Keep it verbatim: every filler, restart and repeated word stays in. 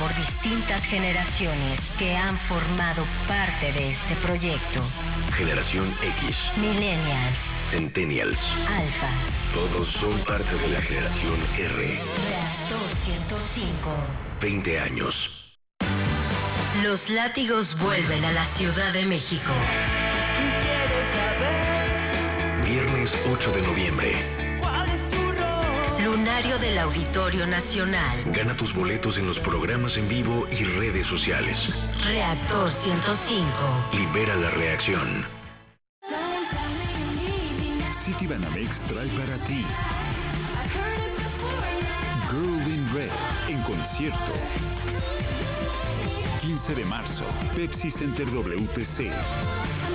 por distintas generaciones que han formado parte de este proyecto. Generación X, Millennials, Centennials, Alphas. todos son parte de la generación R. Reactor ciento cinco. veinte años. Los látigos vuelven a la Ciudad de México. Viernes ocho de noviembre. Lunario del Auditorio Nacional. Gana tus boletos en los programas en vivo y redes sociales. Reactor ciento cinco. Libera la reacción. Citibanamex trae para ti Girl in Red en concierto. quince de marzo, Pepsi Center W T C.